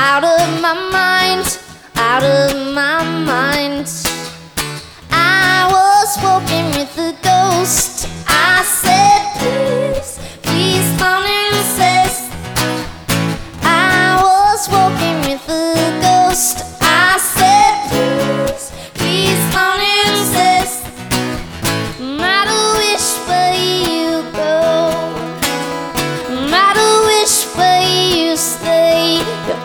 out of my mind, out of my mind. I was walking with the